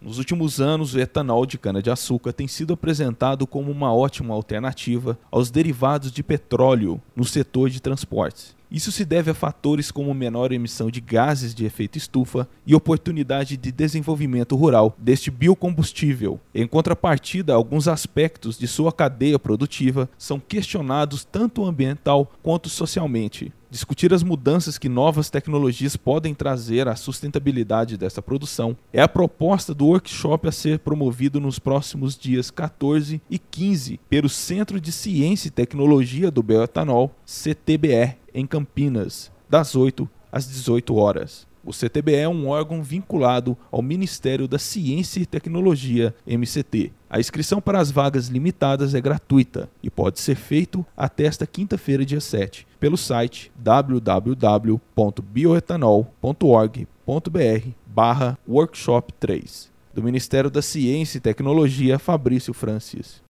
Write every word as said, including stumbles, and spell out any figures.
Nos últimos anos, o etanol de cana-de-açúcar tem sido apresentado como uma ótima alternativa aos derivados de petróleo no setor de transportes. Isso se deve a fatores como menor emissão de gases de efeito estufa e oportunidade de desenvolvimento rural deste biocombustível. Em contrapartida, alguns aspectos de sua cadeia produtiva são questionados tanto ambiental quanto socialmente. Discutir as mudanças que novas tecnologias podem trazer à sustentabilidade dessa produção é a proposta do workshop a ser promovido nos próximos dias quatorze e quinze pelo Centro de Ciência e Tecnologia do Bioetanol, C T B E, em Campinas, das oito às dezoito horas. O C T B E é um órgão vinculado ao Ministério da Ciência e Tecnologia, M C T. A inscrição para as vagas limitadas é gratuita e pode ser feito até esta quinta-feira, dia sete, pelo site w w w ponto bioetanol ponto org ponto b r barra workshop três. Do Ministério da Ciência e Tecnologia, Fabrício Francis.